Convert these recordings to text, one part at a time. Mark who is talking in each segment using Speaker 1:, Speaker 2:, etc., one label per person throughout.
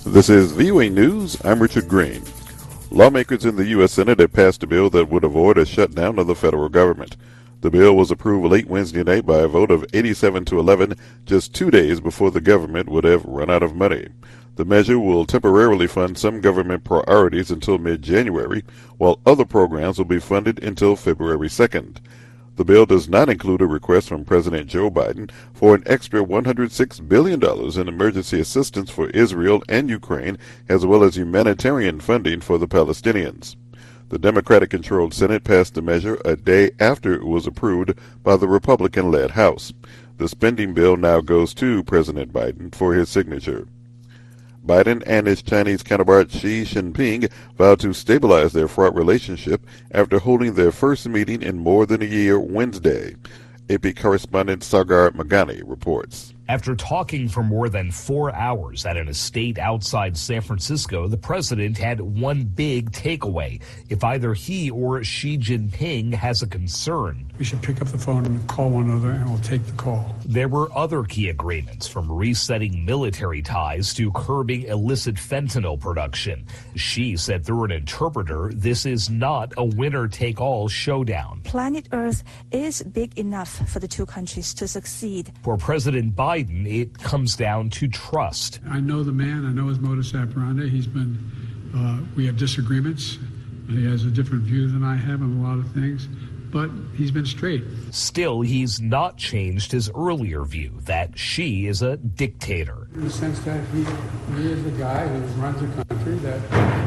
Speaker 1: This is VOA News. I'm Richard Green. Lawmakers in the U.S. Senate have passed a bill that would avoid a shutdown of the federal government. The bill was approved late Wednesday night by a vote of 87 to 11, just 2 days before the government would have run out of money. The measure will temporarily fund some government priorities until mid-January, while other programs will be funded until February 2nd. The bill does not include a request from President Joe Biden for an extra $106 billion in emergency assistance for Israel and Ukraine, as well as humanitarian funding for the Palestinians. The Democratic-controlled Senate passed the measure a day after it was approved by the Republican-led House. The spending bill now goes to President Biden for his signature. Biden and his Chinese counterpart Xi Jinping vowed to stabilize their fraught relationship after holding their first meeting in more than a year Wednesday. AP correspondent Sagar Magani reports.
Speaker 2: After talking for more than 4 hours at an estate outside San Francisco, the president had one big takeaway. If either he or Xi Jinping has a concern,
Speaker 3: we should pick up the phone and call one another, and we'll take the call.
Speaker 2: There were other key agreements, from resetting military ties to curbing illicit fentanyl production. Xi said through an interpreter, this is not a winner-take-all showdown.
Speaker 4: Planet Earth is big enough for the two countries to succeed.
Speaker 2: For President Biden, it comes down to trust.
Speaker 3: I know the man. I know his modus operandi. We have disagreements. He has a different view than I have on a lot of things, but he's been straight.
Speaker 2: Still, he's not changed his earlier view that Xi is a dictator.
Speaker 3: In the sense that he is the guy who runs a country that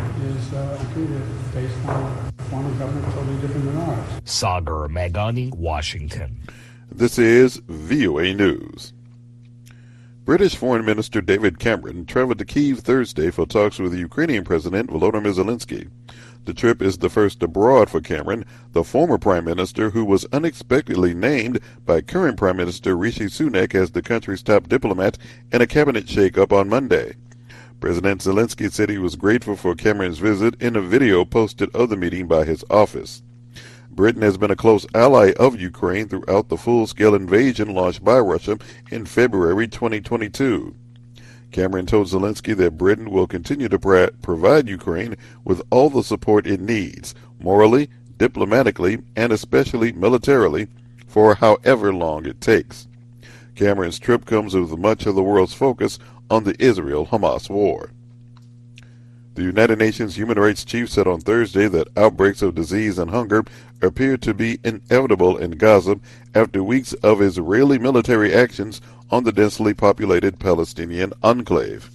Speaker 3: is based on a form of government totally different than ours.
Speaker 2: Sagar Magani, Washington.
Speaker 1: This is VOA News. British Foreign Minister David Cameron traveled to Kyiv Thursday for talks with the Ukrainian President Volodymyr Zelensky. The trip is the first abroad for Cameron, the former prime minister who was unexpectedly named by current Prime Minister Rishi Sunak as the country's top diplomat in a cabinet shake-up on Monday. President Zelensky said he was grateful for Cameron's visit in a video posted of the meeting by his office. Britain has been a close ally of Ukraine throughout the full-scale invasion launched by Russia in February 2022. Cameron told Zelensky that Britain will continue to provide Ukraine with all the support it needs, morally, diplomatically, and especially militarily, for however long it takes. Cameron's trip comes with much of the world's focus on the Israel-Hamas war. The United Nations Human Rights Chief said on Thursday that outbreaks of disease and hunger appear to be inevitable in Gaza after weeks of Israeli military actions on the densely populated Palestinian enclave.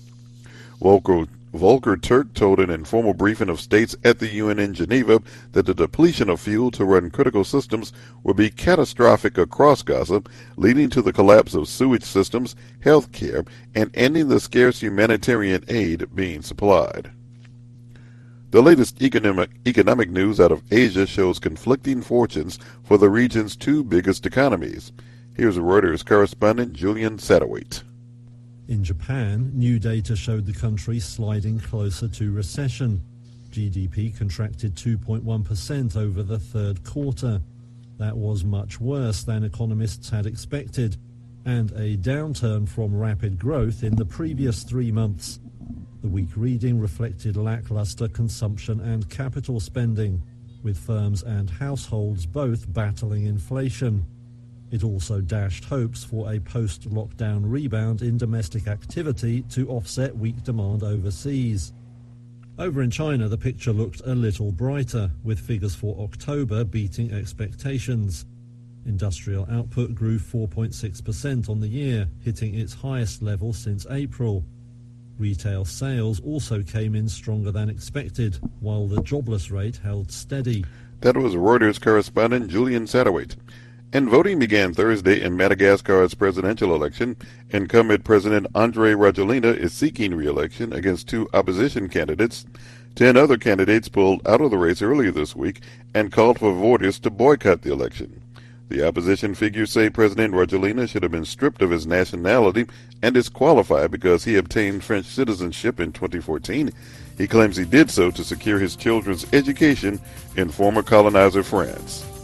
Speaker 1: Volker Turk told an informal briefing of states at the UN in Geneva that the depletion of fuel to run critical systems would be catastrophic across Gaza, leading to the collapse of sewage systems, health care, and ending the scarce humanitarian aid being supplied. The latest economic news out of Asia shows conflicting fortunes for the region's two biggest economies. Here's Reuters correspondent Julian Satterwhite.
Speaker 5: In Japan, new data showed the country sliding closer to recession. GDP contracted 2.1% over the third quarter. That was much worse than economists had expected, and a downturn from rapid growth in the previous 3 months. The weak reading reflected lackluster consumption and capital spending, with firms and households both battling inflation. It also dashed hopes for a post-lockdown rebound in domestic activity to offset weak demand overseas. Over in China, the picture looked a little brighter, with figures for October beating expectations. Industrial output grew 4.6% on the year, hitting its highest level since April. Retail sales also came in stronger than expected, while the jobless rate held steady.
Speaker 1: That was Reuters correspondent Julian Satterwhite. And voting began Thursday in Madagascar's presidential election. Incumbent President Andry Rajoelina is seeking re-election against two opposition candidates. 10 other candidates pulled out of the race earlier this week and called for voters to boycott the election. The opposition figures say President Rajoelina should have been stripped of his nationality and disqualified because he obtained French citizenship in 2014. He claims he did so to secure his children's education in former colonizer France.